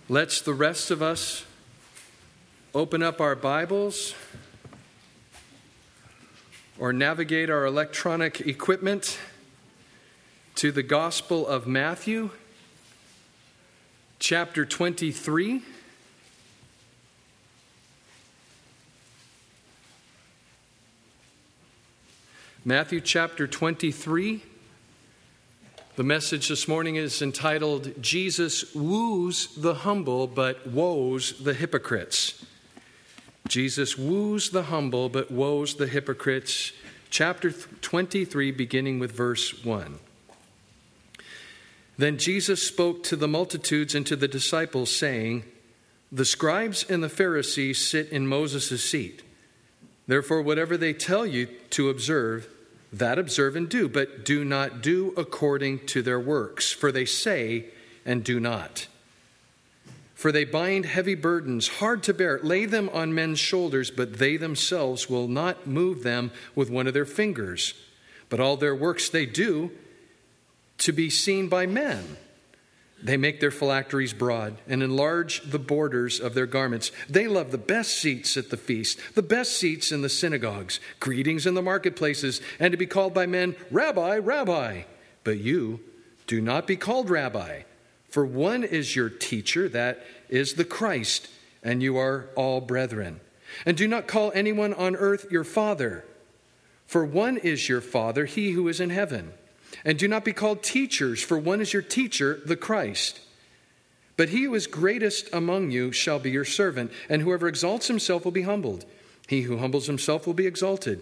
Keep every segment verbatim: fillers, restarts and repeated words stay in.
Let's the rest of us open up our Bibles or navigate our electronic equipment to the Gospel of Matthew, chapter twenty-three. Matthew chapter twenty-three. The message this morning is entitled, Jesus Woos the Humble, but Woes the Hypocrites. Jesus woos the humble, but woes the hypocrites. Chapter twenty-three, beginning with verse one. Then Jesus spoke to the multitudes and to the disciples, saying, The scribes and the Pharisees sit in Moses' seat. Therefore, whatever they tell you to observe, that observe and do, but do not do according to their works, for they say and do not. For they bind heavy burdens, hard to bear, lay them on men's shoulders, but they themselves will not move them with one of their fingers. But all their works they do to be seen by men. They make their phylacteries broad and enlarge the borders of their garments. They love the best seats at the feast, the best seats in the synagogues, greetings in the marketplaces, and to be called by men, Rabbi, Rabbi. But you do not be called Rabbi, for one is your teacher, that is the Christ, and you are all brethren. And do not call anyone on earth your father, for one is your Father, he who is in heaven. And do not be called teachers, for one is your teacher, the Christ. But he who is greatest among you shall be your servant, and whoever exalts himself will be humbled. He who humbles himself will be exalted.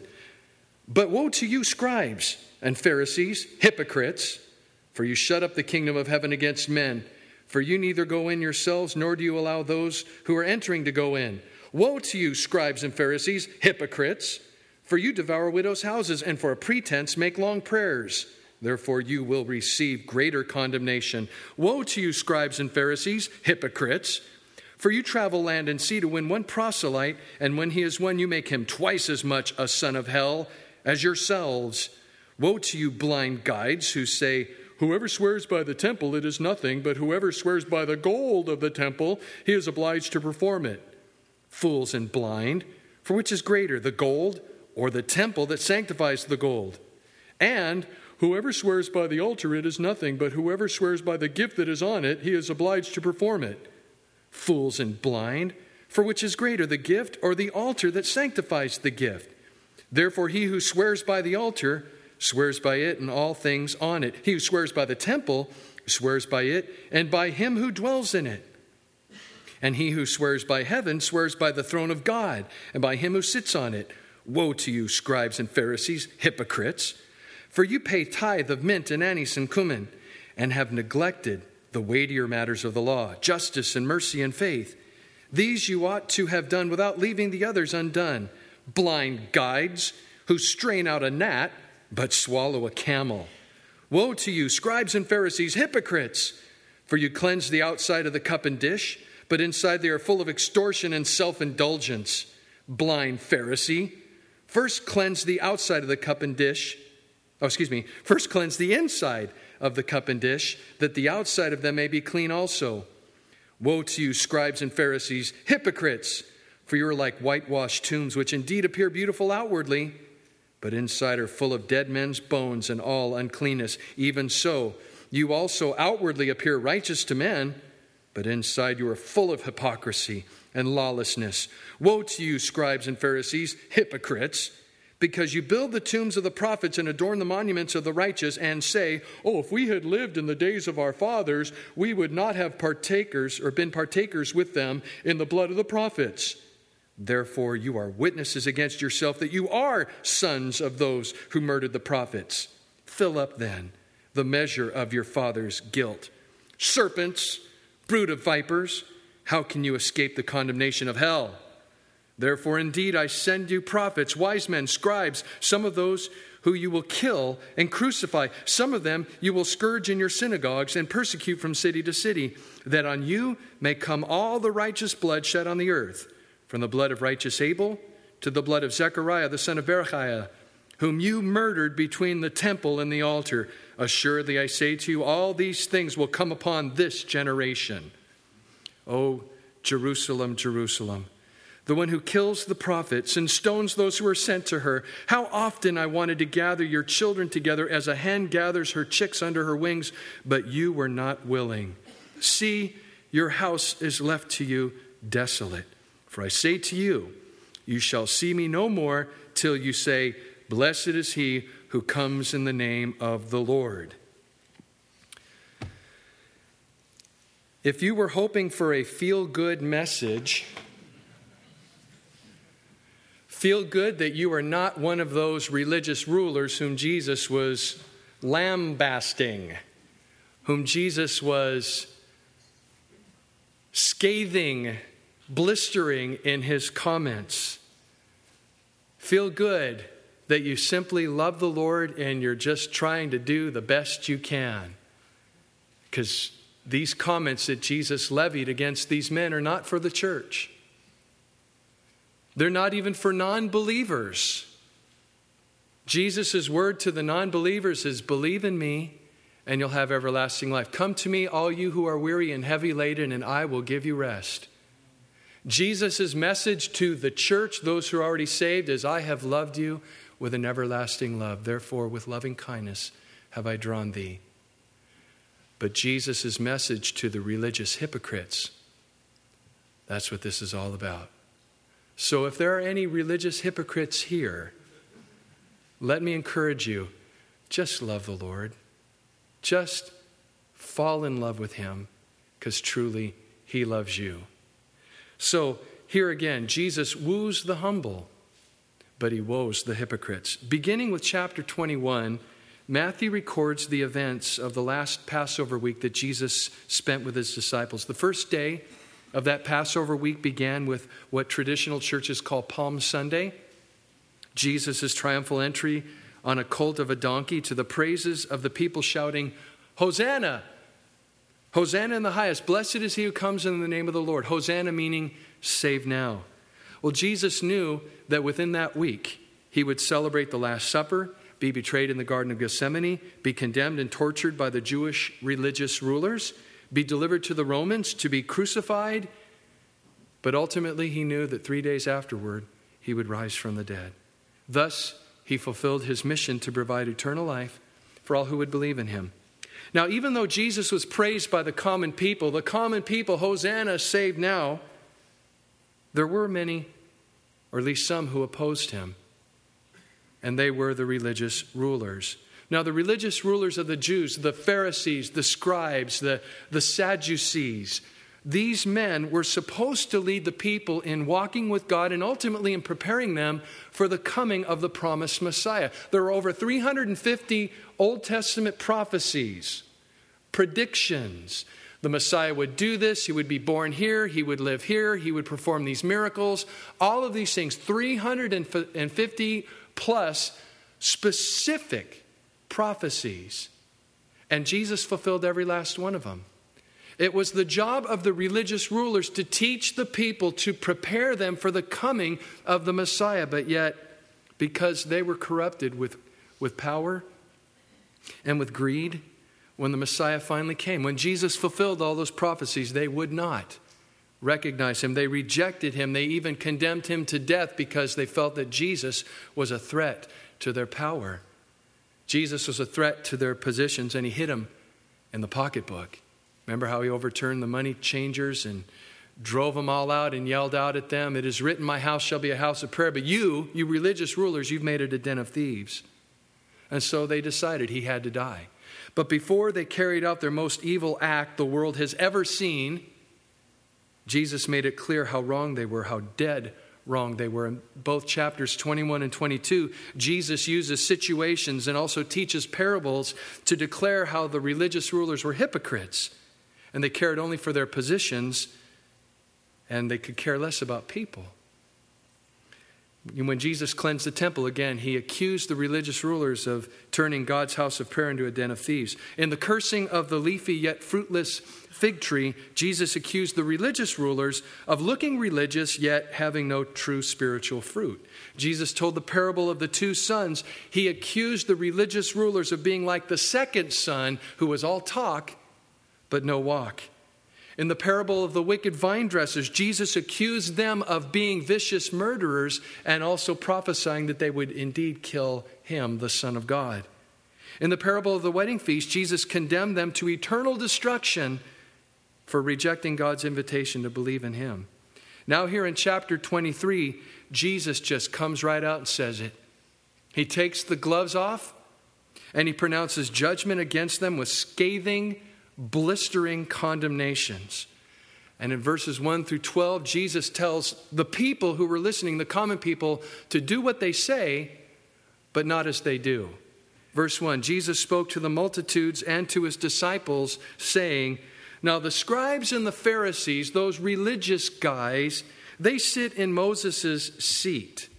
But woe to you, scribes and Pharisees, hypocrites, for you shut up the kingdom of heaven against men. For you neither go in yourselves, nor do you allow those who are entering to go in. Woe to you, scribes and Pharisees, hypocrites, for you devour widows' houses, and for a pretense make long prayers. Therefore you will receive greater condemnation. Woe to you, scribes and Pharisees, hypocrites! For you travel land and sea to win one proselyte, and when he is won, you make him twice as much a son of hell as yourselves. Woe to you, blind guides, who say, Whoever swears by the temple, it is nothing, but whoever swears by the gold of the temple, he is obliged to perform it. Fools and blind, for which is greater, the gold or the temple that sanctifies the gold? And whoever swears by the altar, it is nothing, but whoever swears by the gift that is on it, he is obliged to perform it. Fools and blind, for which is greater, the gift or the altar that sanctifies the gift? Therefore he who swears by the altar swears by it and all things on it. He who swears by the temple swears by it and by him who dwells in it. And he who swears by heaven swears by the throne of God and by him who sits on it. Woe to you, scribes and Pharisees, hypocrites! For you pay tithe of mint and anise and cumin, and have neglected the weightier matters of the law, justice and mercy and faith. These you ought to have done without leaving the others undone. Blind guides, who strain out a gnat, but swallow a camel. Woe to you, scribes and Pharisees, hypocrites! For you cleanse the outside of the cup and dish, but inside they are full of extortion and self-indulgence. Blind Pharisee, first cleanse the outside of the cup and dish, Oh, excuse me. First cleanse the inside of the cup and dish, that the outside of them may be clean also. Woe to you, scribes and Pharisees, hypocrites! For you are like whitewashed tombs, which indeed appear beautiful outwardly, but inside are full of dead men's bones and all uncleanness. Even so, you also outwardly appear righteous to men, but inside you are full of hypocrisy and lawlessness. Woe to you, scribes and Pharisees, hypocrites! Because you build the tombs of the prophets and adorn the monuments of the righteous and say, Oh, if we had lived in the days of our fathers, we would not have partakers or been partakers with them in the blood of the prophets. Therefore, you are witnesses against yourself that you are sons of those who murdered the prophets. Fill up then the measure of your father's guilt. Serpents, brood of vipers, how can you escape the condemnation of hell? Therefore, indeed, I send you prophets, wise men, scribes, some of those who you will kill and crucify. Some of them you will scourge in your synagogues and persecute from city to city, that on you may come all the righteous blood shed on the earth, from the blood of righteous Abel to the blood of Zechariah, the son of Berechiah, whom you murdered between the temple and the altar. Assuredly, I say to you, all these things will come upon this generation. O Jerusalem, Jerusalem, the one who kills the prophets and stones those who are sent to her. How often I wanted to gather your children together as a hen gathers her chicks under her wings, but you were not willing. See, your house is left to you desolate. For I say to you, you shall see me no more till you say, blessed is he who comes in the name of the Lord. If you were hoping for a feel-good message, feel good that you are not one of those religious rulers whom Jesus was lambasting, whom Jesus was scathing, blistering in his comments. Feel good that you simply love the Lord and you're just trying to do the best you can. Because these comments that Jesus levied against these men are not for the church. They're not even for non-believers. Jesus' word to the non-believers is, believe in me and you'll have everlasting life. Come to me, all you who are weary and heavy laden, and I will give you rest. Jesus' message to the church, those who are already saved, is, I have loved you with an everlasting love. Therefore, with loving kindness have I drawn thee. But Jesus' message to the religious hypocrites, that's what this is all about. So if there are any religious hypocrites here, let me encourage you, just love the Lord. Just fall in love with him, because truly he loves you. So here again, Jesus woos the humble, but he woes the hypocrites. Beginning with chapter twenty-one, Matthew records the events of the last Passover week that Jesus spent with his disciples. The first day of that Passover week began with what traditional churches call Palm Sunday. Jesus' triumphal entry on a colt of a donkey to the praises of the people shouting, Hosanna! Hosanna in the highest. Blessed is he who comes in the name of the Lord. Hosanna meaning save now. Well, Jesus knew that within that week he would celebrate the Last Supper, be betrayed in the Garden of Gethsemane, be condemned and tortured by the Jewish religious rulers, be delivered to the Romans, to be crucified. But ultimately he knew that three days afterward he would rise from the dead. Thus, he fulfilled his mission to provide eternal life for all who would believe in him. Now, even though Jesus was praised by the common people, the common people, Hosanna, saved now, there were many, or at least some, who opposed him. And they were the religious rulers. Now, the religious rulers of the Jews, the Pharisees, the scribes, the, the Sadducees, these men were supposed to lead the people in walking with God and ultimately in preparing them for the coming of the promised Messiah. There are over three hundred fifty Old Testament prophecies, predictions. The Messiah would do this. He would be born here. He would live here. He would perform these miracles. All of these things, three hundred fifty plus specific prophecies. And Jesus fulfilled every last one of them. It was the job of the religious rulers to teach the people, to prepare them for the coming of the Messiah. But yet, because they were corrupted with, with power and with greed, when the Messiah finally came, when Jesus fulfilled all those prophecies, they would not recognize him. They rejected him. They even condemned him to death because they felt that Jesus was a threat to their power. Jesus was a threat to their positions, and he hid him in the pocketbook. Remember how he overturned the money changers and drove them all out and yelled out at them, "It is written, my house shall be a house of prayer. But you, you religious rulers, you've made it a den of thieves." And so they decided he had to die. But before they carried out their most evil act the world has ever seen, Jesus made it clear how wrong they were, how dead wrong they were. In both chapters twenty-one and twenty-two, Jesus uses situations and also teaches parables to declare how the religious rulers were hypocrites. And they cared only for their positions, and they could care less about people. When Jesus cleansed the temple, again, he accused the religious rulers of turning God's house of prayer into a den of thieves. In the cursing of the leafy yet fruitless fig tree, Jesus accused the religious rulers of looking religious yet having no true spiritual fruit. Jesus told the parable of the two sons. He accused the religious rulers of being like the second son who was all talk but no walk. In the parable of the wicked vine dressers, Jesus accused them of being vicious murderers and also prophesying that they would indeed kill him, the Son of God. In the parable of the wedding feast, Jesus condemned them to eternal destruction for rejecting God's invitation to believe in him. Now here in chapter twenty-three, Jesus just comes right out and says it. He takes the gloves off and he pronounces judgment against them with scathing, blistering condemnations. And in verses one through twelve, Jesus tells the people who were listening, the common people, to do what they say, but not as they do. Verse one, Jesus spoke to the multitudes and to his disciples, saying, now the scribes and the Pharisees, those religious guys, they sit in Moses' seat.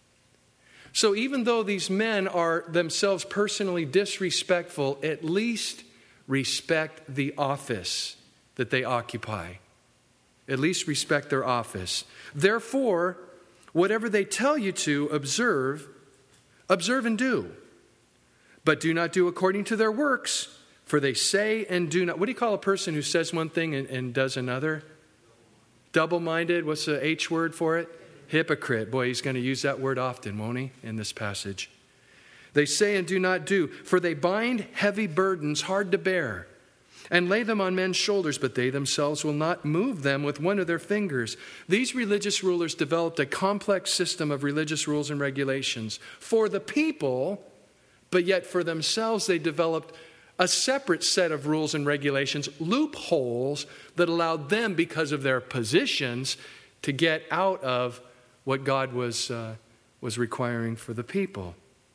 So even though these men are themselves personally disrespectful, at least respect the office that they occupy. At least respect their office. Therefore, whatever they tell you to observe, observe and do. But do not do according to their works, for they say and do not. What do you call a person who says one thing and, and does another? Double-minded. What's the H word for it? Hypocrite. Boy, he's going to use that word often, won't he, in this passage? They say and do not do, for they bind heavy burdens hard to bear and lay them on men's shoulders, but they themselves will not move them with one of their fingers. These religious rulers developed a complex system of religious rules and regulations for the people, but yet for themselves they developed a separate set of rules and regulations, loopholes that allowed them, because of their positions, to get out of what God was, uh, was requiring for the people.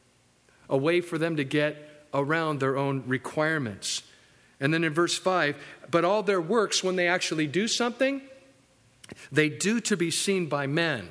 A way for them to get around their own requirements. And then in verse five, but all their works, when they actually do something, they do to be seen by men.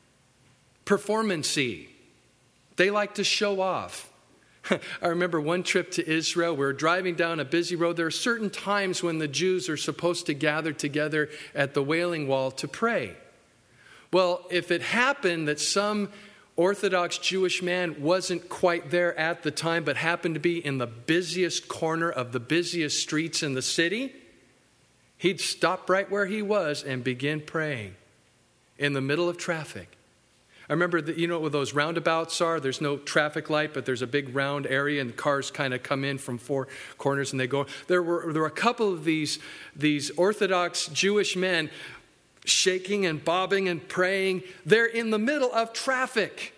Performance-y. They like to show off. I remember one trip to Israel. We were driving down a busy road. There are certain times when the Jews are supposed to gather together at the Wailing Wall to pray. Well, if it happened that some Orthodox Jewish man wasn't quite there at the time, but happened to be in the busiest corner of the busiest streets in the city, he'd stop right where he was and begin praying in the middle of traffic. I remember, that, you know what those roundabouts are? There's no traffic light, but there's a big round area, and cars kind of come in from four corners, and they go. There were there were a couple of these, these Orthodox Jewish men shaking and bobbing and praying. They're in the middle of traffic.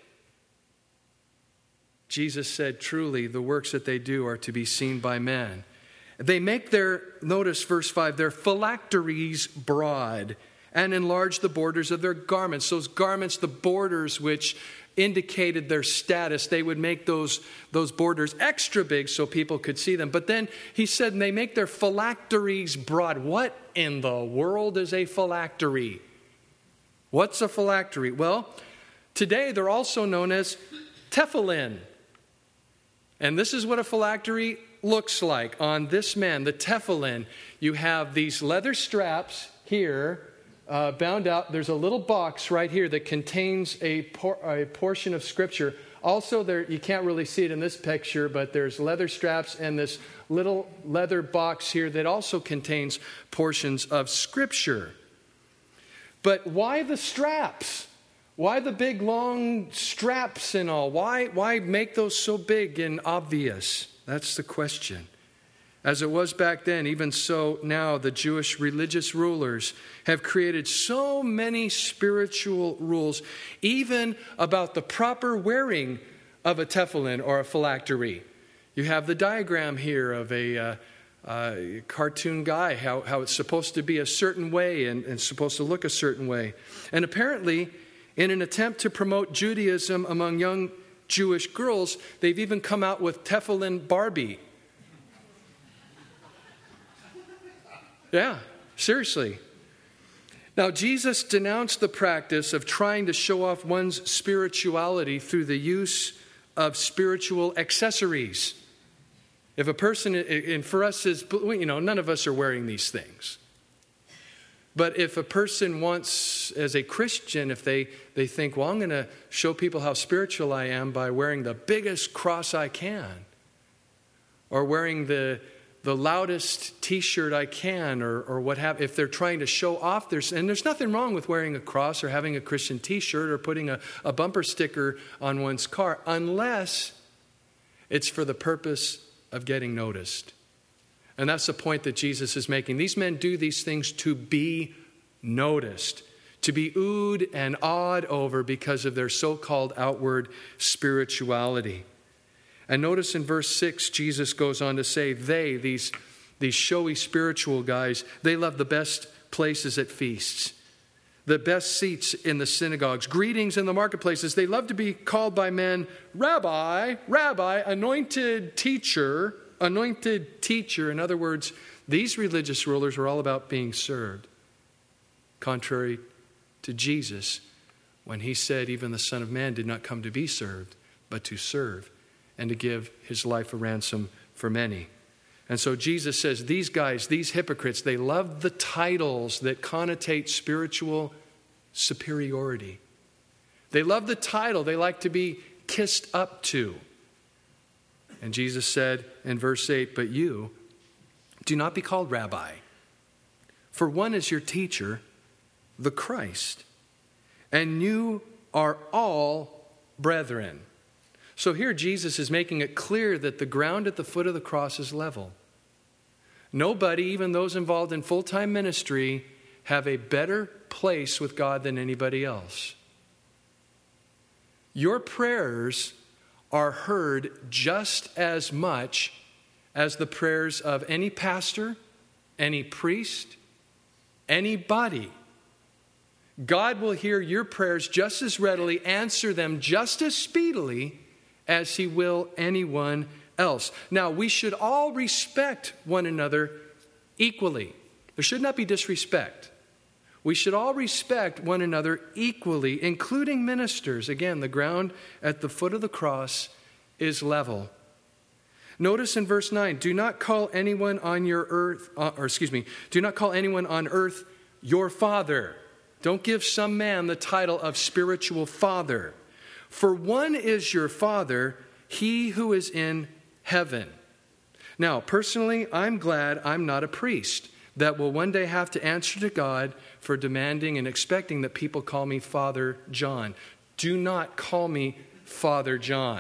Jesus said, truly, the works that they do are to be seen by men. They make their, notice verse five, their phylacteries broad, and enlarge the borders of their garments. Those garments, the borders which indicated their status, they would make those, those borders extra big so people could see them. But then he said, and they make their phylacteries broad. What in the world is a phylactery? What's a phylactery? Well, today they're also known as tefillin. And this is what a phylactery looks like on this man, the tefillin. You have these leather straps here, Uh, bound out. There's a little box right here that contains a, por- a portion of Scripture. Also, there you can't really see it in this picture, but there's leather straps and this little leather box here that also contains portions of Scripture. But why the straps? Why the big long straps and all? Why, why make those so big and obvious? That's the question. As it was back then, even so now the Jewish religious rulers have created so many spiritual rules, even about the proper wearing of a tefillin or a phylactery. You have the diagram here of a uh, uh, cartoon guy, how, how it's supposed to be a certain way and, and supposed to look a certain way. And apparently, in an attempt to promote Judaism among young Jewish girls, they've even come out with tefillin Barbie. Yeah, seriously. Now, Jesus denounced the practice of trying to show off one's spirituality through the use of spiritual accessories. If a person, and for us, is, you know, none of us are wearing these things. But if a person wants, as a Christian, if they, they think, well, I'm going to show people how spiritual I am by wearing the biggest cross I can, or wearing the the loudest t-shirt I can or, or what have, if they're trying to show off their, and there's nothing wrong with wearing a cross or having a Christian t-shirt or putting a, a bumper sticker on one's car, unless it's for the purpose of getting noticed. And that's the point that Jesus is making. These men do these things to be noticed, to be oohed and awed over because of their so-called outward spirituality. And notice in verse six, Jesus goes on to say, they, these, these showy spiritual guys, they love the best places at feasts, the best seats in the synagogues, greetings in the marketplaces. They love to be called by men, Rabbi, Rabbi, anointed teacher, anointed teacher. In other words, these religious rulers were all about being served, contrary to Jesus when he said even the Son of Man did not come to be served, but to serve and to give his life a ransom for many. And so Jesus says these guys, these hypocrites, they love the titles that connotate spiritual superiority. They love the title. They like to be kissed up to. And Jesus said in verse eight, but you do not be called rabbi, for one is your teacher, the Christ, and you are all brethren. So here Jesus is making it clear that the ground at the foot of the cross is level. Nobody, even those involved in full-time ministry, have a better place with God than anybody else. Your prayers are heard just as much as the prayers of any pastor, any priest, anybody. God will hear your prayers just as readily, answer them just as speedily as he will anyone else. Now, we should all respect one another equally. There should not be disrespect. We should all respect one another equally, including ministers. Again, the ground at the foot of the cross is level. Notice in verse nine, do not call anyone on your earth, uh, or excuse me, do not call anyone on earth your father. Don't give some man the title of spiritual father. For one is your Father, he who is in heaven. Now, personally, I'm glad I'm not a priest that will one day have to answer to God for demanding and expecting that people call me Father John. Do not call me Father John.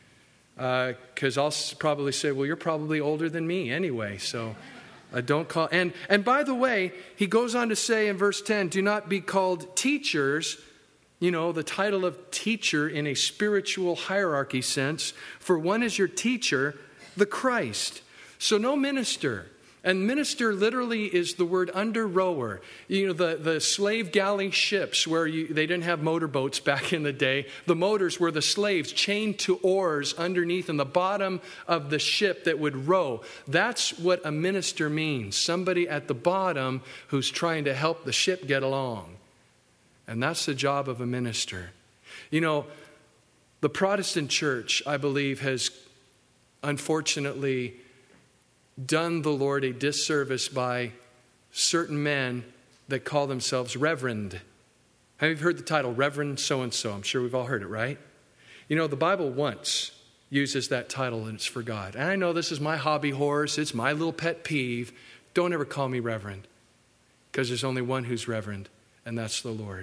Because uh, I'll probably say, well, you're probably older than me anyway, so uh, don't call. And, and by the way, he goes on to say in verse ten, do not be called teachers. You know, the title of teacher in a spiritual hierarchy sense. For one is your teacher, the Christ. So no minister. And minister literally is the word under rower. You know, the, the slave galley ships where you, they didn't have motorboats back in the day. The motors were the slaves chained to oars underneath in the bottom of the ship that would row. That's what a minister means. Somebody at the bottom who's trying to help the ship get along. And that's the job of a minister. You know, the Protestant church, I believe, has unfortunately done the Lord a disservice by certain men that call themselves reverend. Have you heard the title, Reverend so-and-so? I'm sure we've all heard it, right? You know, the Bible once uses that title and it's for God. And I know this is my hobby horse. It's my little pet peeve. Don't ever call me reverend, because there's only one who's reverend, and that's the Lord.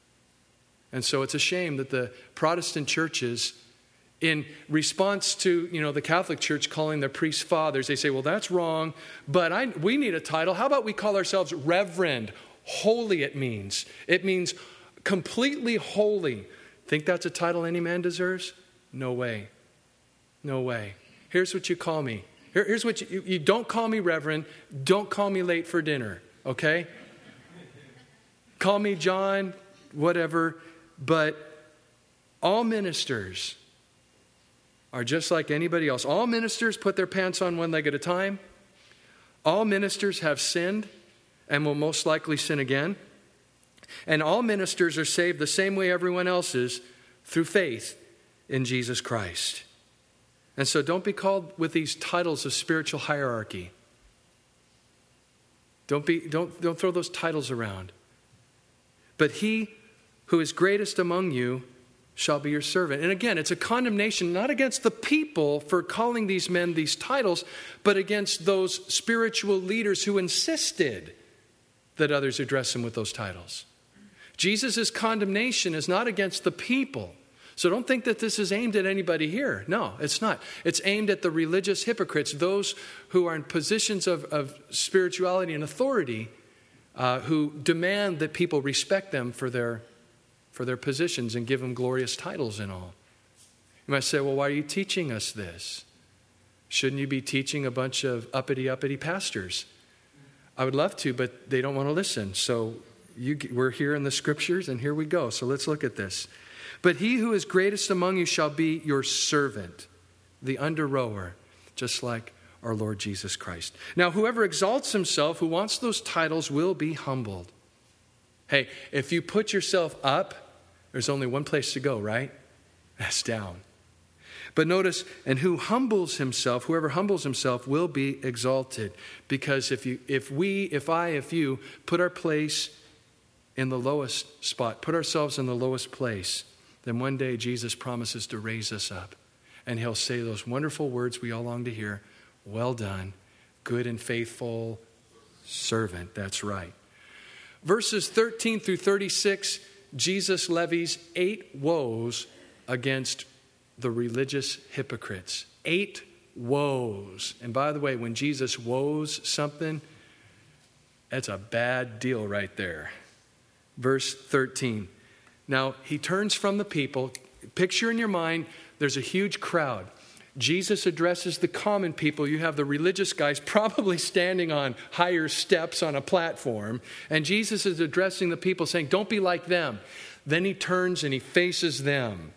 And so it's a shame that the Protestant churches, in response to, you know, the Catholic Church calling their priests fathers, they say, well, that's wrong, but I, we need a title. How about we call ourselves reverend? Holy it means. It means completely holy. Think that's a title any man deserves? No way. No way. Here's what you call me. Here, here's what you, you, you don't call me reverend. Don't call me late for dinner, okay? Call me John, whatever. But all ministers are just like anybody else. All ministers put their pants on one leg at a time. All ministers have sinned and will most likely sin again. And all ministers are saved the same way everyone else is, through faith in Jesus Christ. And so don't be called with these titles of spiritual hierarchy. Don't be, don't, don't throw those titles around. But he who is greatest among you shall be your servant. And again, it's a condemnation not against the people for calling these men these titles, but against those spiritual leaders who insisted that others address him with those titles. Jesus' condemnation is not against the people. So don't think that this is aimed at anybody here. No, it's not. It's aimed at the religious hypocrites, those who are in positions of, of spirituality and authority, uh, who demand that people respect them for their for their positions and give them glorious titles and all. You might say, well, why are you teaching us this? Shouldn't you be teaching a bunch of uppity, uppity pastors? I would love to, but they don't want to listen. So you, we're here in the scriptures, and here we go. So let's look at this. But he who is greatest among you shall be your servant, the under-rower, just like our Lord Jesus Christ. Now, whoever exalts himself, who wants those titles, will be humbled. Hey, if you put yourself up, there's only one place to go, right? That's down. But notice, and who humbles himself, whoever humbles himself will be exalted. Because if you, if we, if I, if you put our place in the lowest spot, put ourselves in the lowest place, then one day Jesus promises to raise us up. And he'll say those wonderful words we all long to hear. Well done, good and faithful servant. That's right. Verses thirteen through thirty-six, Jesus levies eight woes against the religious hypocrites. Eight woes. And by the way, when Jesus woes something, that's a bad deal right there. Verse thirteen. Now, he turns from the people. Picture in your mind, there's a huge crowd. Jesus addresses the common people. You have the religious guys probably standing on higher steps on a platform. And Jesus is addressing the people saying, don't be like them. Then he turns and he faces them.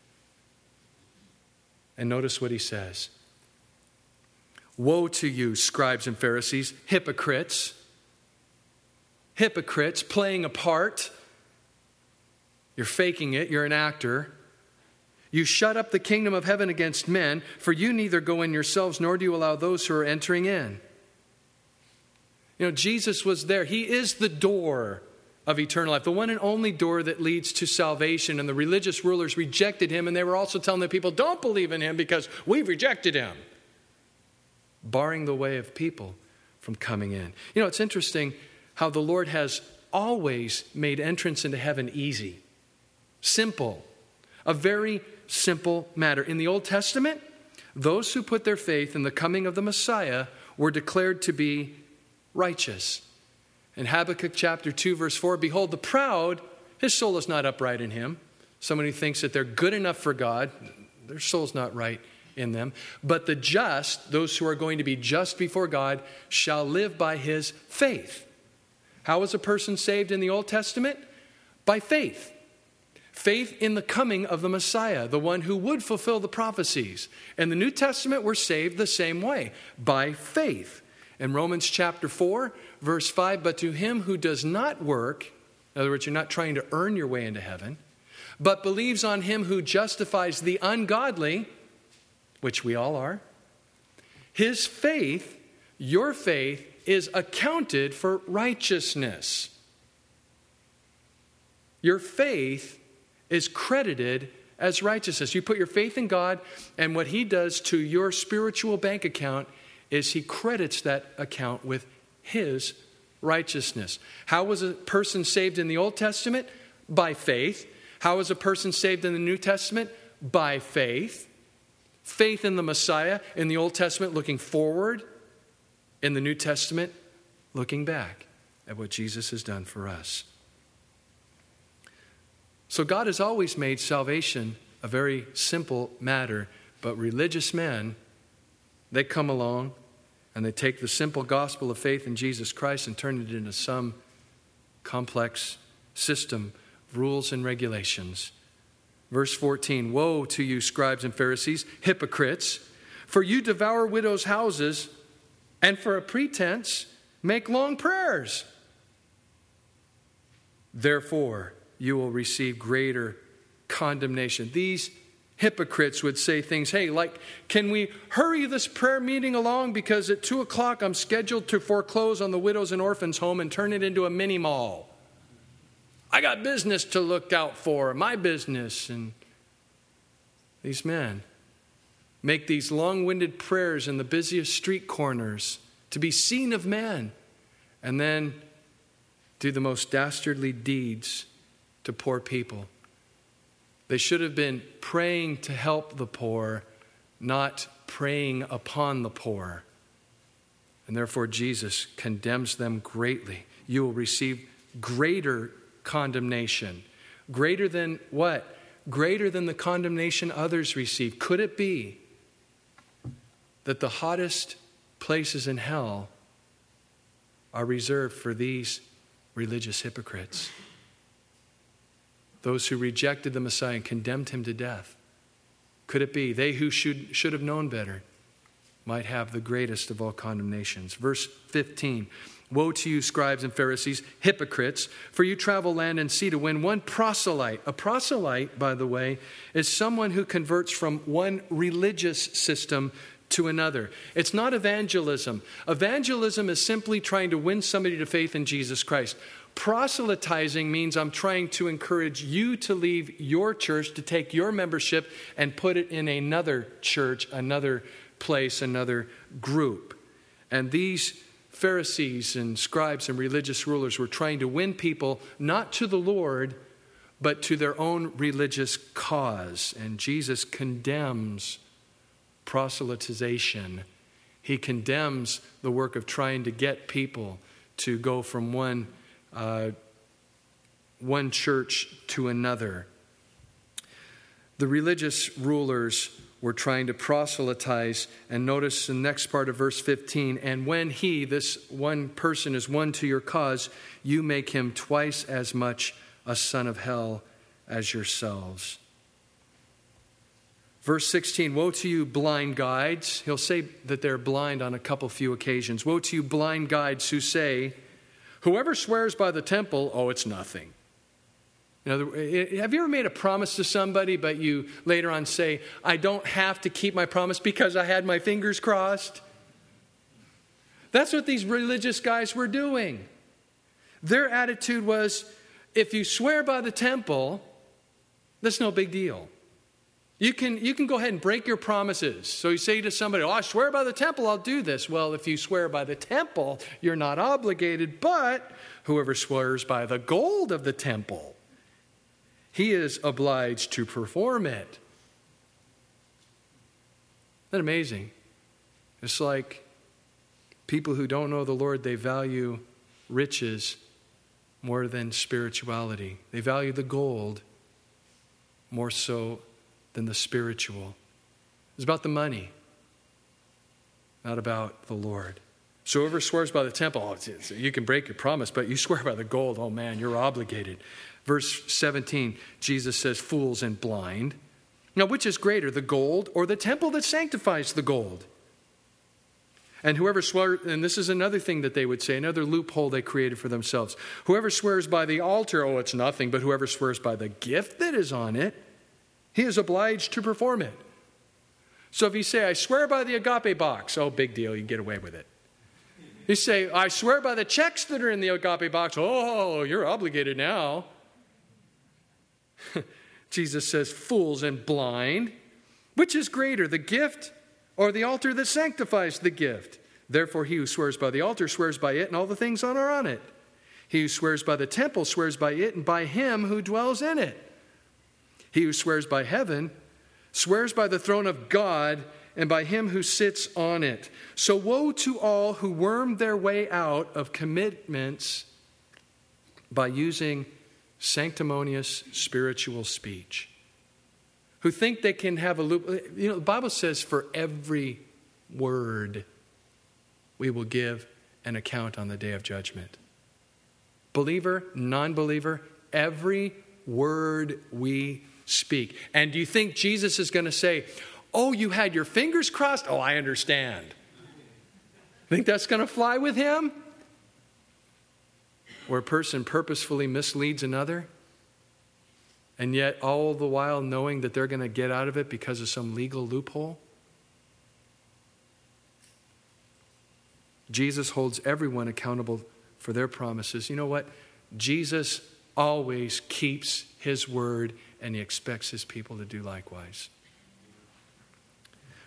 And notice what he says. Woe to you, scribes and Pharisees, hypocrites. Hypocrites playing a part. You're faking it. You're an actor. You shut up the kingdom of heaven against men, for you neither go in yourselves, nor do you allow those who are entering in. You know, Jesus was there. He is the door of eternal life, the one and only door that leads to salvation. And the religious rulers rejected him, and they were also telling the people, don't believe in him because we've rejected him, barring the way of people from coming in. You know, it's interesting how the Lord has always made entrance into heaven easy, simple, a very simple matter. In the Old Testament, those who put their faith in the coming of the Messiah were declared to be righteous. In Habakkuk chapter two, verse four, behold, the proud, his soul is not upright in him. Someone who thinks that they're good enough for God, their soul's not right in them. But the just, those who are going to be just before God, shall live by his faith. How was a person saved in the Old Testament? By faith. Faith in the coming of the Messiah, the one who would fulfill the prophecies. In the New Testament, we're saved the same way, by faith. In Romans chapter four, verse five, but to him who does not work, in other words, you're not trying to earn your way into heaven, but believes on him who justifies the ungodly, which we all are, his faith, your faith, is accounted for righteousness. Your faith is credited as righteousness. You put your faith in God, and what he does to your spiritual bank account is he credits that account with his righteousness. How was a person saved in the Old Testament? By faith. How was a person saved in the New Testament? By faith. Faith in the Messiah in the Old Testament looking forward, in the New Testament looking back at what Jesus has done for us. So God has always made salvation a very simple matter, but religious men, they come along and they take the simple gospel of faith in Jesus Christ and turn it into some complex system of rules and regulations. Verse fourteen, woe to you, scribes and Pharisees, hypocrites, for you devour widows' houses and for a pretense make long prayers. Therefore, you will receive greater condemnation. These hypocrites would say things, hey, like, can we hurry this prayer meeting along because at two o'clock I'm scheduled to foreclose on the widows and orphans home and turn it into a mini mall. I got business to look out for, my business. And These men make these long-winded prayers in the busiest street corners to be seen of men, and then do the most dastardly deeds to poor people. They should have been praying to help the poor, not preying upon the poor. And therefore Jesus condemns them greatly. You will receive greater condemnation. Greater than what? Greater than the condemnation others receive. Could it be that the hottest places in hell are reserved for these religious hypocrites? Those who rejected the Messiah and condemned him to death. Could it be they who should, should have known better might have the greatest of all condemnations? Verse fifteen, woe to you, scribes and Pharisees, hypocrites, for you travel land and sea to win one proselyte. A proselyte, by the way, is someone who converts from one religious system to another. It's not evangelism. Evangelism is simply trying to win somebody to faith in Jesus Christ. Proselytizing means I'm trying to encourage you to leave your church, to take your membership and put it in another church, another place, another group. And these Pharisees and scribes and religious rulers were trying to win people not to the Lord, but to their own religious cause. And Jesus condemns proselytization. He condemns the work of trying to get people to go from one uh, one church to another. The religious rulers were trying to proselytize, and notice the next part of verse fifteen, and when he, this one person, is won to your cause, you make him twice as much a son of hell as yourselves. Verse sixteen, woe to you, blind guides. He'll say that they're blind on a couple few occasions. Woe to you, blind guides, who say, whoever swears by the temple, oh, it's nothing. You know, have you ever made a promise to somebody, but you later on say, I don't have to keep my promise because I had my fingers crossed? That's what these religious guys were doing. Their attitude was, if you swear by the temple, that's no big deal. You can, you can go ahead and break your promises. So you say to somebody, oh, I swear by the temple, I'll do this. Well, if you swear by the temple, you're not obligated. But whoever swears by the gold of the temple, he is obliged to perform it. Isn't that amazing? It's like people who don't know the Lord, they value riches more than spirituality. They value the gold more so than the spiritual. It's about the money, not about the Lord. So whoever swears by the temple, oh, it's, it's, you can break your promise, but you swear by the gold, oh man, you're obligated. Verse seventeen, Jesus says, fools and blind. Now, which is greater, the gold or the temple that sanctifies the gold? And whoever swears, and this is another thing that they would say, another loophole they created for themselves. Whoever swears by the altar, oh, it's nothing, but whoever swears by the gift that is on it, he is obliged to perform it. So if you say, I swear by the agape box, oh, big deal, you can get away with it. You say, I swear by the checks that are in the agape box, oh, you're obligated now. Jesus says, fools and blind, which is greater, the gift or the altar that sanctifies the gift? Therefore, he who swears by the altar swears by it and all the things on are on it. He who swears by the temple swears by it and by him who dwells in it. He who swears by heaven swears by the throne of God and by him who sits on it. So woe to all who worm their way out of commitments by using sanctimonious spiritual speech, who think they can have a loop. You know, the Bible says for every word we will give an account on the day of judgment. Believer, non-believer, every word we speak. And do you think Jesus is going to say, oh, you had your fingers crossed? Oh, I understand. Think that's going to fly with him? Where a person purposefully misleads another, and yet all the while knowing that they're going to get out of it because of some legal loophole? Jesus holds everyone accountable for their promises. You know what? Jesus always keeps his word, and he expects his people to do likewise.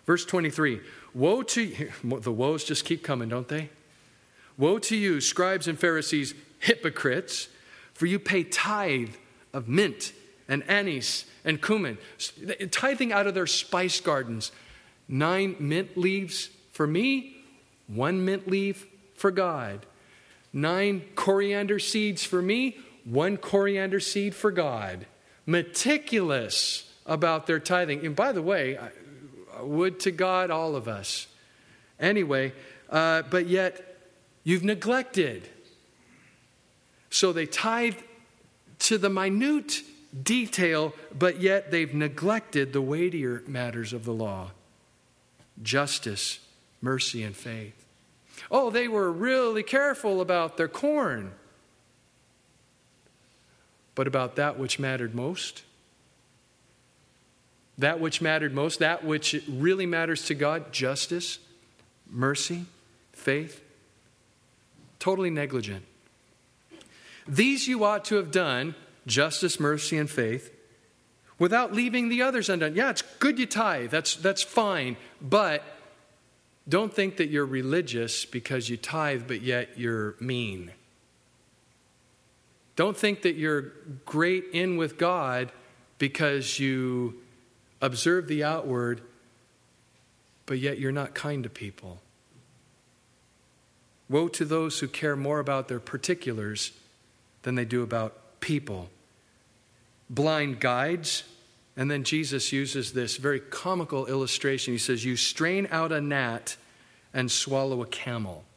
Verse twenty-three, woe to you. The woes just keep coming, don't they? Woe to you, scribes and Pharisees, hypocrites, for you pay tithe of mint and anise and cumin, tithing out of their spice gardens. Nine mint leaves for me, one mint leaf for God. Nine coriander seeds for me, one coriander seed for God. Meticulous about their tithing. And by the way, would to God all of us. Anyway, uh, but yet you've neglected. So they tithe to the minute detail, but yet they've neglected the weightier matters of the law. Justice, mercy, and faith. Oh, they were really careful about their corn. But about that which mattered most? That which mattered most, that which really matters to God, justice, mercy, faith, totally negligent. These you ought to have done, justice, mercy, and faith, without leaving the others undone. Yeah, it's good you tithe, that's, that's fine, but don't think that you're religious because you tithe, but yet you're mean. Don't think that you're great in with God because you observe the outward, but yet you're not kind to people. Woe to those who care more about their particulars than they do about people. Blind guides. And then Jesus uses this very comical illustration. He says, you strain out a gnat and swallow a camel.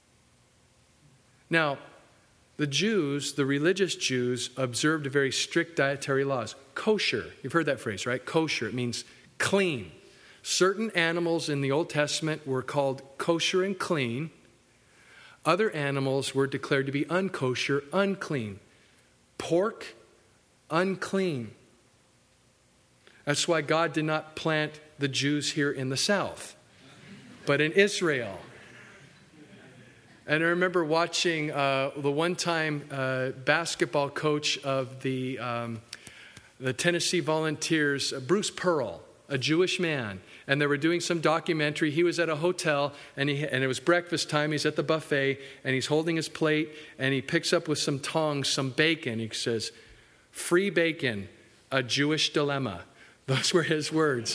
Now, the Jews, the religious Jews, observed very strict dietary laws. Kosher. You've heard that phrase, right? Kosher. It means clean. Certain animals in the Old Testament were called kosher and clean. Other animals were declared to be unkosher, unclean. Pork, unclean. That's why God did not plant the Jews here in the south, but in Israel. And I remember watching uh, the one-time uh, basketball coach of the um, the Tennessee Volunteers, uh, Bruce Pearl, a Jewish man. And they were doing some documentary. He was at a hotel, and he and it was breakfast time. He's at the buffet, and he's holding his plate, and he picks up with some tongs some bacon. He says, free bacon, a Jewish dilemma. Those were his words.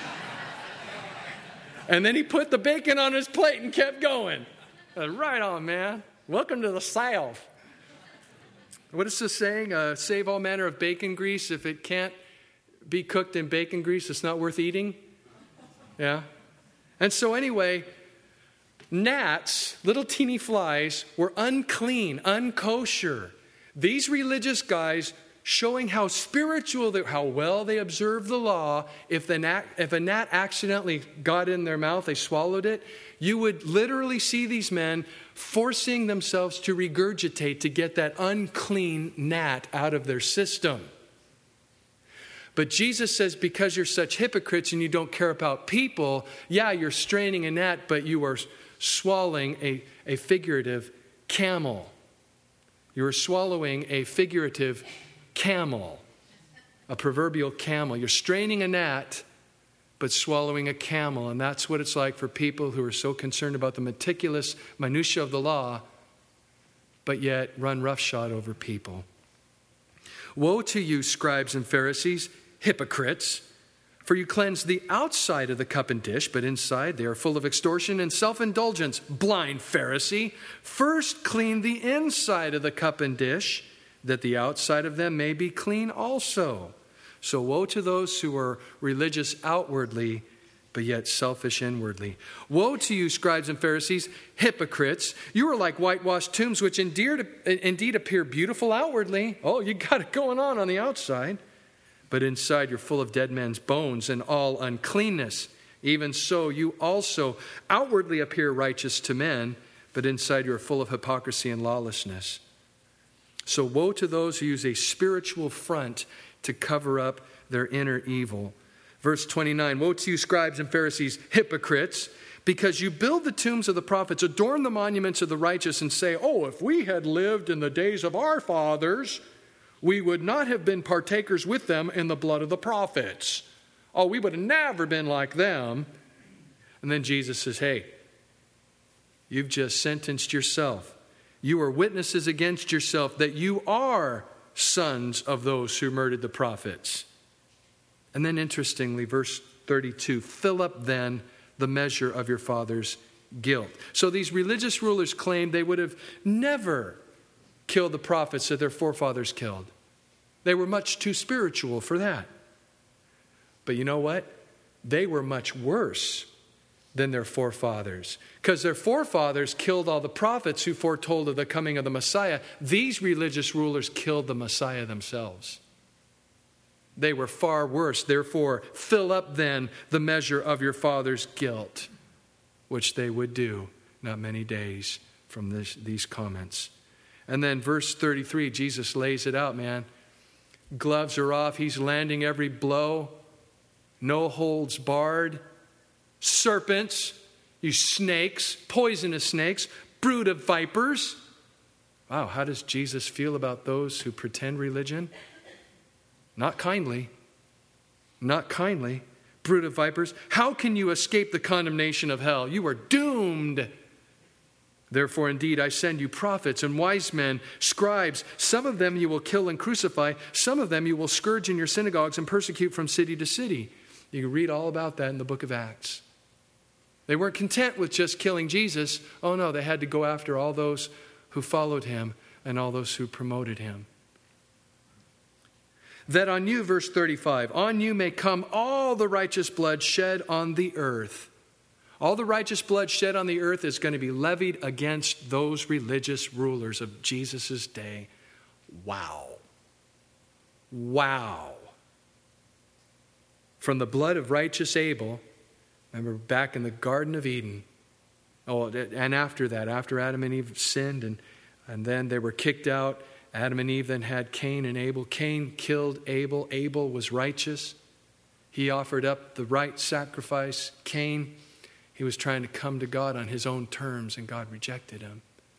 And then he put the bacon on his plate and kept going. Uh, right on, man. Welcome to the South. What is this saying? Uh, save all manner of bacon grease. If it can't be cooked in bacon grease, it's not worth eating. Yeah. And so anyway, gnats, little teeny flies, were unclean, unkosher. These religious guys showing how spiritual, they, how well they observed the law. If, the gnat, if a gnat accidentally got in their mouth, they swallowed it, you would literally see these men forcing themselves to regurgitate to get that unclean gnat out of their system. But Jesus says, because you're such hypocrites and you don't care about people, yeah, you're straining a gnat, but you are swallowing a, a figurative camel. You are swallowing a figurative camel, a proverbial camel. You're straining a gnat, but swallowing a camel. And that's what it's like for people who are so concerned about the meticulous minutiae of the law, but yet run roughshod over people. Woe to you, scribes and Pharisees, hypocrites, for you cleanse the outside of the cup and dish, but inside they are full of extortion and self-indulgence. Blind Pharisee, first clean the inside of the cup and dish, that the outside of them may be clean also. So woe to those who are religious outwardly, but yet selfish inwardly. Woe to you, scribes and Pharisees, hypocrites. You are like whitewashed tombs, which indeed appear beautiful outwardly. Oh, you got it going on on the outside. But inside you're full of dead men's bones and all uncleanness. Even so, you also outwardly appear righteous to men, but inside you're full of hypocrisy and lawlessness. So woe to those who use a spiritual front to cover up their inner evil. Verse twenty-nine, woe to you, scribes and Pharisees, hypocrites, because you build the tombs of the prophets, adorn the monuments of the righteous, and say, oh, if we had lived in the days of our fathers, we would not have been partakers with them in the blood of the prophets. Oh, we would have never been like them. And then Jesus says, hey, you've just sentenced yourself. You are witnesses against yourself that you are sons of those who murdered the prophets. And then interestingly, verse thirty-two, fill up then the measure of your father's guilt. So these religious rulers claimed they would have never killed the prophets that their forefathers killed. They were much too spiritual for that. But you know what? They were much worse than their forefathers, because their forefathers killed all the prophets who foretold of the coming of the Messiah. These religious rulers killed the Messiah themselves. They were far worse. Therefore, fill up then the measure of your father's guilt, which they would do not many days from this, these comments. And then verse thirty-three, Jesus lays it out, man. Gloves are off. He's landing every blow. No holds barred. Serpents, you snakes, poisonous snakes, brood of vipers. Wow, how does Jesus feel about those who pretend religion? Not kindly. Not kindly. Brood of vipers. How can you escape the condemnation of hell? You are doomed. Therefore, indeed, I send you prophets and wise men, scribes. Some of them you will kill and crucify. Some of them you will scourge in your synagogues and persecute from city to city. You can read all about that in the book of Acts. They weren't content with just killing Jesus. Oh no, they had to go after all those who followed him and all those who promoted him. That on you, verse thirty-five, on you may come all the righteous blood shed on the earth. All the righteous blood shed on the earth is going to be levied against those religious rulers of Jesus' day. Wow. Wow. From the blood of righteous Abel, remember back in the Garden of Eden. Oh, and after that, after Adam and Eve sinned and, and then they were kicked out, Adam and Eve then had Cain and Abel. Cain killed Abel. Abel was righteous. He offered up the right sacrifice. Cain, he was trying to come to God on his own terms, and God rejected him.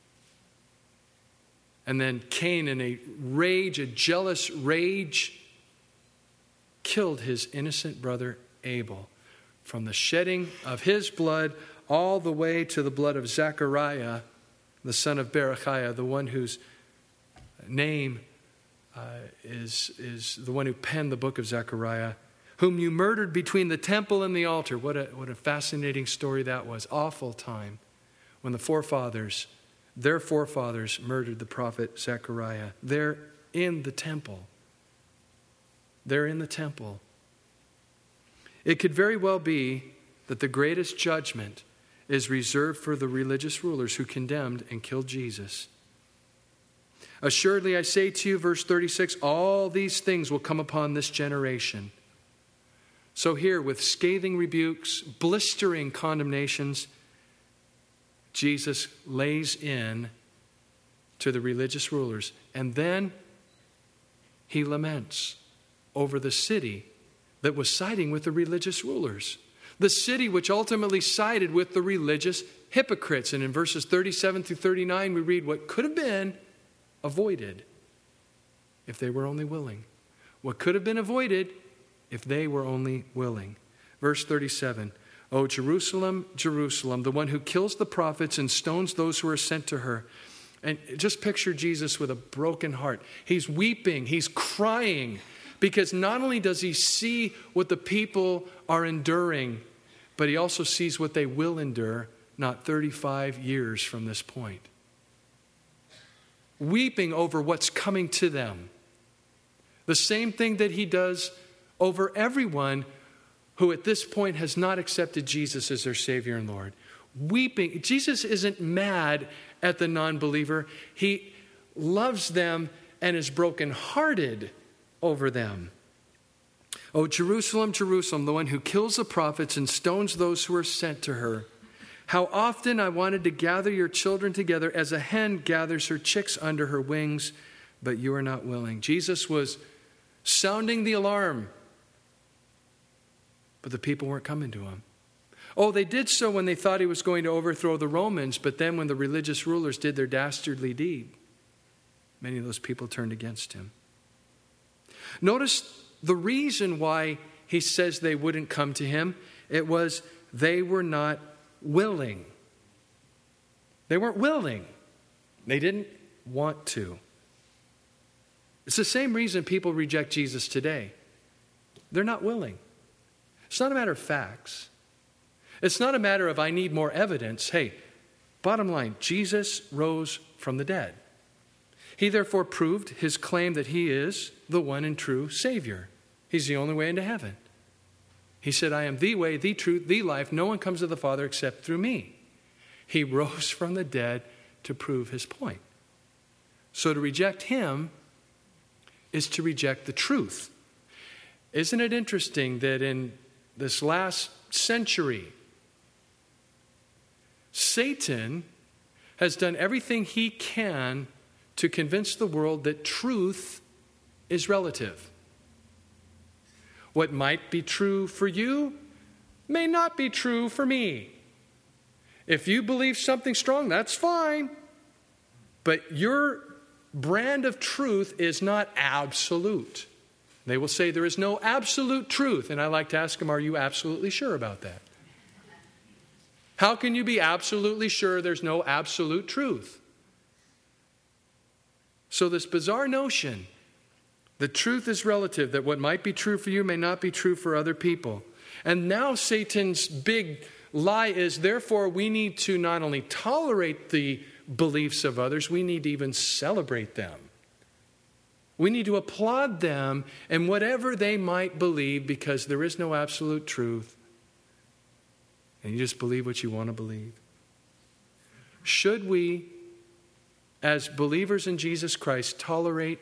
And then Cain, in a rage, a jealous rage, killed his innocent brother Abel. From the shedding of his blood all the way to the blood of Zechariah, the son of Berechiah, the one whose name uh, is, is the one who penned the book of Zechariah, whom you murdered between the temple and the altar. What a, what a fascinating story that was. Awful time when the forefathers, their forefathers murdered the prophet Zechariah. They're in the temple. They're in the temple. It could very well be that the greatest judgment is reserved for the religious rulers who condemned and killed Jesus. Assuredly, I say to you, verse thirty-six, all these things will come upon this generation. So here, with scathing rebukes, blistering condemnations, Jesus lays in to the religious rulers. And then he laments over the city that was siding with the religious rulers. The city which ultimately sided with the religious hypocrites. And in verses thirty-seven through thirty-nine, we read what could have been avoided if they were only willing. What could have been avoided if they were only willing. Verse thirty-seven, O Jerusalem, Jerusalem, the one who kills the prophets and stones those who are sent to her. And just picture Jesus with a broken heart. He's weeping, he's crying, because not only does he see what the people are enduring, but he also sees what they will endure not thirty-five years from this point. Weeping over what's coming to them. The same thing that he does over everyone who at this point has not accepted Jesus as their Savior and Lord. Weeping. Jesus isn't mad at the non-believer. He loves them and is brokenhearted over them. Oh, Jerusalem, Jerusalem, the one who kills the prophets and stones those who are sent to her. How often I wanted to gather your children together as a hen gathers her chicks under her wings, but you are not willing. Jesus was sounding the alarm, but the people weren't coming to him. Oh, they did so when they thought he was going to overthrow the Romans, but then when the religious rulers did their dastardly deed, many of those people turned against him. Notice the reason why he says they wouldn't come to him. It was they were not willing. They weren't willing. They didn't want to. It's the same reason people reject Jesus today. They're not willing. It's not a matter of facts. It's not a matter of I need more evidence. Hey, bottom line, Jesus rose from the dead. He therefore proved his claim that he is the one and true Savior. He's the only way into heaven. He said, I am the way, the truth, the life. No one comes to the Father except through me. He rose from the dead to prove his point. So to reject him is to reject the truth. Isn't it interesting that in this last century, Satan has done everything he can to convince the world that truth is relative. What might be true for you may not be true for me. If you believe something strong, that's fine. But your brand of truth is not absolute. They will say there is no absolute truth. And I like to ask them, are you absolutely sure about that? How can you be absolutely sure there's no absolute truth? So this bizarre notion that truth is relative, that what might be true for you may not be true for other people. And now Satan's big lie is, therefore, we need to not only tolerate the beliefs of others, we need to even celebrate them. We need to applaud them in whatever they might believe, because there is no absolute truth. And you just believe what you want to believe. Should we, as believers in Jesus Christ, tolerate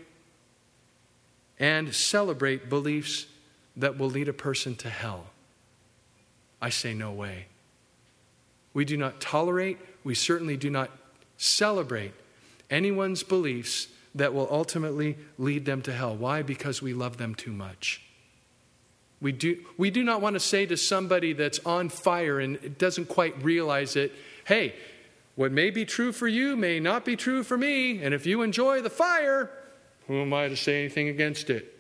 and celebrate beliefs that will lead a person to hell? I say no way. We do not tolerate, we certainly do not celebrate anyone's beliefs that will ultimately lead them to hell. Why? Because we love them too much. We do, we do not want to say to somebody that's on fire and doesn't quite realize it, hey, what may be true for you may not be true for me, and if you enjoy the fire, who am I to say anything against it?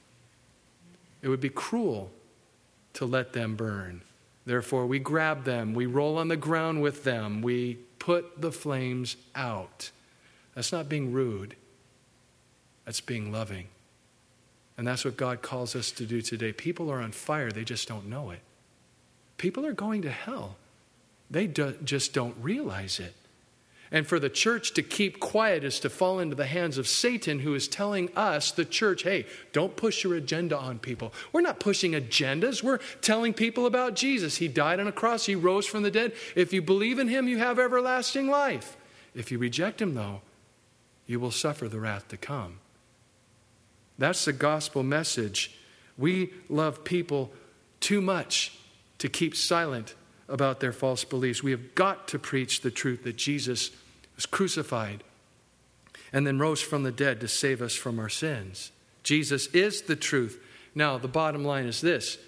It would be cruel to let them burn. Therefore, we grab them, we roll on the ground with them, we put the flames out. That's not being rude. That's being loving. And that's what God calls us to do today. People are on fire, they just don't know it. People are going to hell. They do, just don't realize it. And for the church to keep quiet is to fall into the hands of Satan, who is telling us, the church, hey, don't push your agenda on people. We're not pushing agendas. We're telling people about Jesus. He died on a cross. He rose from the dead. If you believe in him, you have everlasting life. If you reject him, though, you will suffer the wrath to come. That's the gospel message. We love people too much to keep silent about their false beliefs. We have got to preach the truth that Jesus was crucified and then rose from the dead to save us from our sins. Jesus is the truth. Now, the bottom line is this.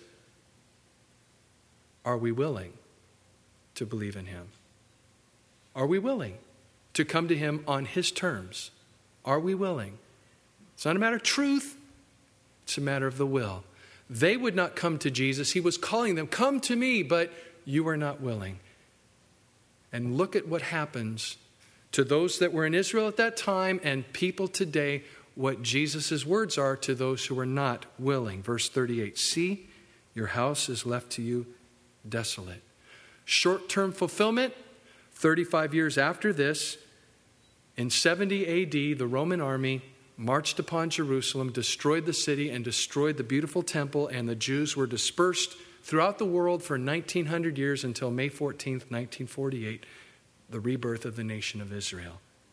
Are we willing to believe in him? Are we willing to come to him on his terms? Are we willing? It's not a matter of truth. It's a matter of the will. They would not come to Jesus. He was calling them, come to me, but you are not willing. And look at what happens to those that were in Israel at that time and people today, what Jesus' words are to those who are not willing. Verse thirty-eight, see, your house is left to you desolate. Short-term fulfillment, thirty-five years after this, in seventy A D, the Roman army marched upon Jerusalem, destroyed the city, and destroyed the beautiful temple, and the Jews were dispersed throughout the world for nineteen hundred years until May fourteenth, nineteen forty-eight, the rebirth of the nation of Israel.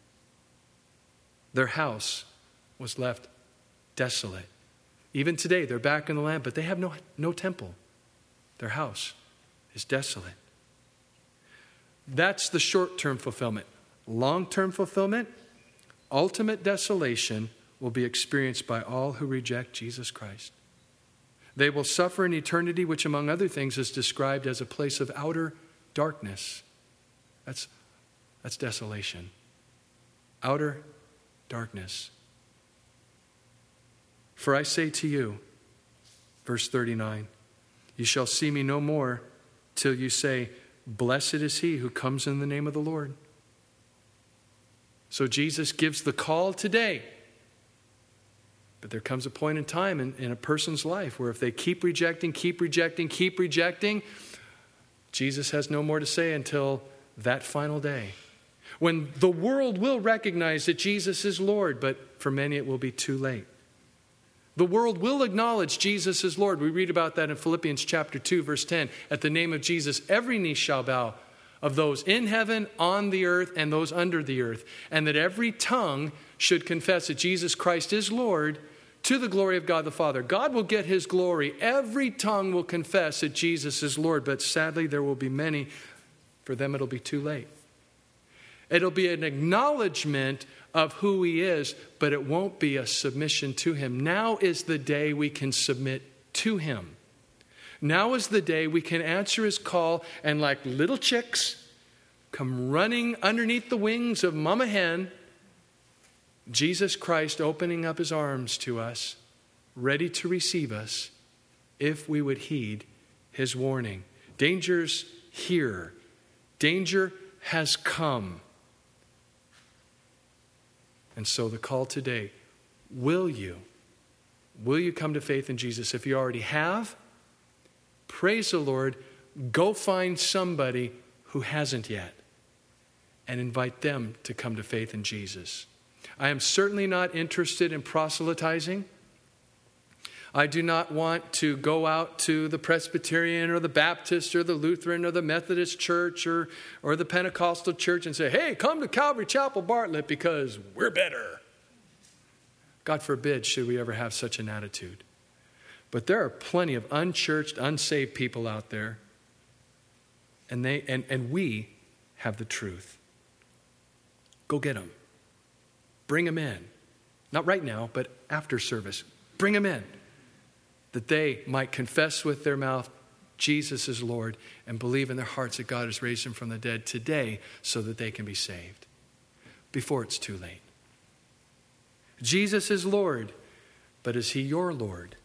Their house was left desolate. Even today, they're back in the land, but they have no, no temple. Their house is desolate. That's the short-term fulfillment. Long-term fulfillment, ultimate desolation will be experienced by all who reject Jesus Christ. They will suffer an eternity which, among other things, is described as a place of outer darkness. That's, that's desolation. Outer darkness. For I say to you, verse thirty-nine, you shall see me no more, till you say, blessed is he who comes in the name of the Lord. So Jesus gives the call today. But there comes a point in time in, in a person's life where if they keep rejecting, keep rejecting, keep rejecting, Jesus has no more to say until that final day, when the world will recognize that Jesus is Lord, but for many it will be too late. The world will acknowledge Jesus is Lord. We read about that in Philippians chapter two, verse ten. At the name of Jesus, every knee shall bow, of those in heaven, on the earth, and those under the earth. And that every tongue should confess that Jesus Christ is Lord, to the glory of God the Father. God will get his glory. Every tongue will confess that Jesus is Lord. But sadly, there will be many. For them, it'll be too late. It'll be an acknowledgement of who he is, but it won't be a submission to him. Now is the day we can submit to him. Now is the day we can answer his call and like little chicks come running underneath the wings of Mama Hen, Jesus Christ opening up his arms to us, ready to receive us if we would heed his warning. Danger's here. Danger has come. And so the call today, will you? Will you come to faith in Jesus? If you already have, praise the Lord. Go find somebody who hasn't yet and invite them to come to faith in Jesus. I am certainly not interested in proselytizing. I do not want to go out to the Presbyterian or the Baptist or the Lutheran or the Methodist church or, or the Pentecostal church and say, hey, come to Calvary Chapel Bartlett because we're better. God forbid should we ever have such an attitude. But there are plenty of unchurched, unsaved people out there, and they and, and we have the truth. Go get them. Bring them in. Not right now, but after service. Bring them in. That they might confess with their mouth, Jesus is Lord, and believe in their hearts that God has raised him from the dead today so that they can be saved before it's too late. Jesus is Lord, but is he your Lord?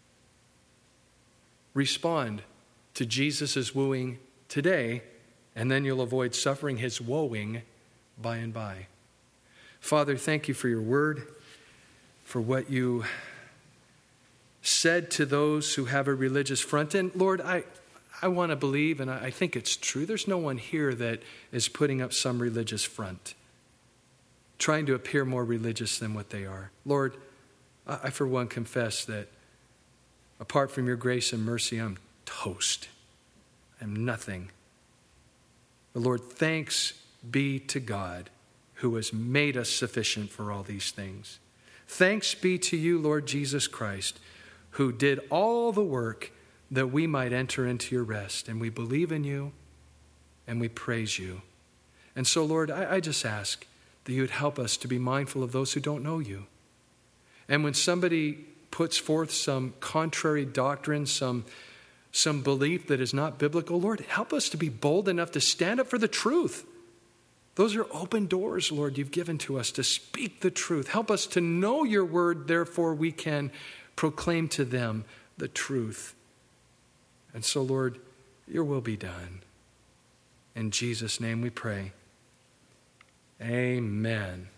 Respond to Jesus' wooing today, and then you'll avoid suffering his woeing by and by. Father, thank you for your word, for what you said to those who have a religious front. And Lord, I, I want to believe, and I think it's true, there's no one here that is putting up some religious front, trying to appear more religious than what they are. Lord, I, I for one confess that apart from your grace and mercy, I'm toast. I'm nothing. But Lord, thanks be to God who has made us sufficient for all these things. Thanks be to you, Lord Jesus Christ, who did all the work that we might enter into your rest. And we believe in you and we praise you. And so, Lord, I, I just ask that you would help us to be mindful of those who don't know you. And when somebody puts forth some contrary doctrine, some, some belief that is not biblical, Lord, help us to be bold enough to stand up for the truth. Those are open doors, Lord, you've given to us to speak the truth. Help us to know your word, therefore we can proclaim to them the truth. And so, Lord, your will be done. In Jesus' name we pray. Amen.